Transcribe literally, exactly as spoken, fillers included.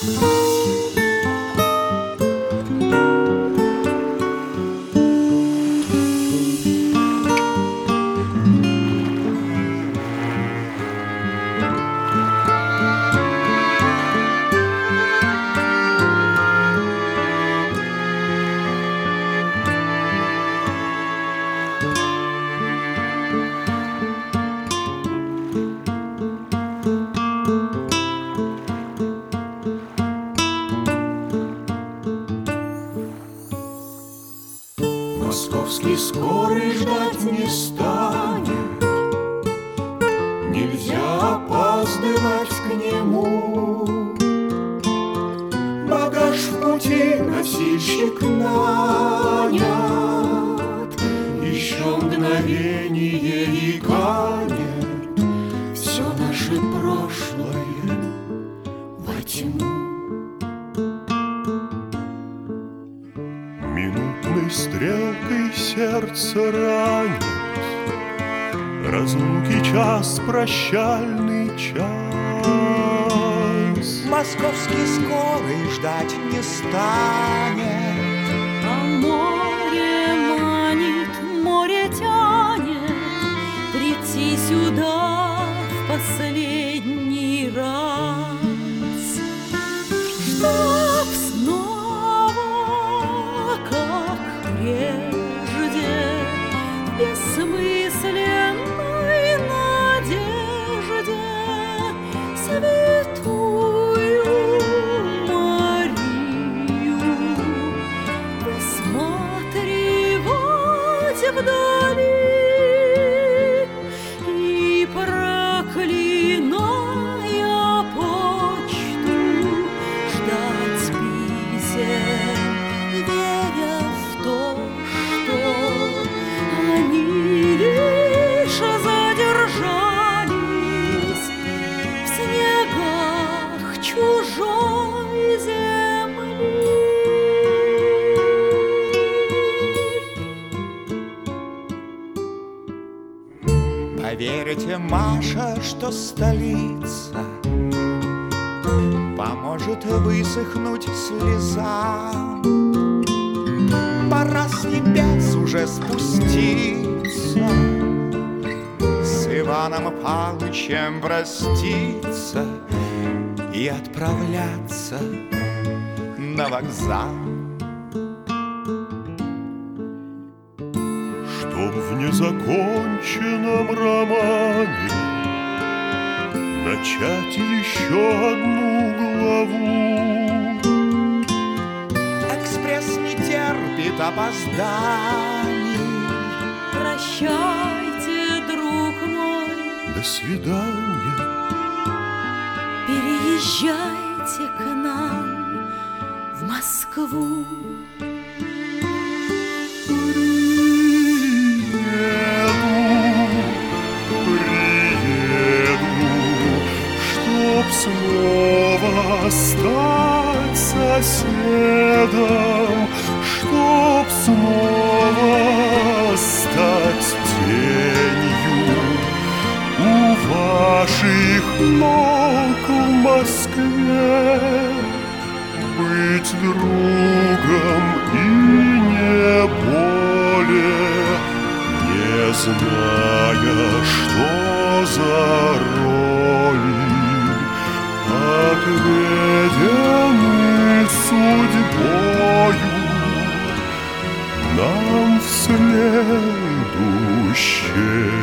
Московский скорый ждать не станет, нельзя опаздывать к нему. Багаж в пути носильщик нанят, еще мгновение и канет все наше прошлое во тьму. Минутной стрелкой сердце ранит разлуки час, прощальный час. Московский скорый ждать не станет, а море манит, море тянет прийти сюда в последний раз, чтоб снова, как прежде, в бессмысленной надежде святую Марию высматривать вдали и, проклиная почту, ждать писем, веря в то, что они лишь задержались в снегах чужой земли. поверьте, Маша, что столица поможет высохнуть слезам. Пора с небес уже спуститься, с Иваном Павловичем проститься и отправляться на вокзал. Чтоб в незаконченном романе начать еще одну главу. Экспресс не терпит опозданий. Прощайте, друг мой, До свидания. переезжайте к нам в Москву. Чтоб снова стать соседом, чтоб снова стать тенью у ваших ног в Москве, быть другом и не более, не зная, что за роли отведены судьбою нам в следующее.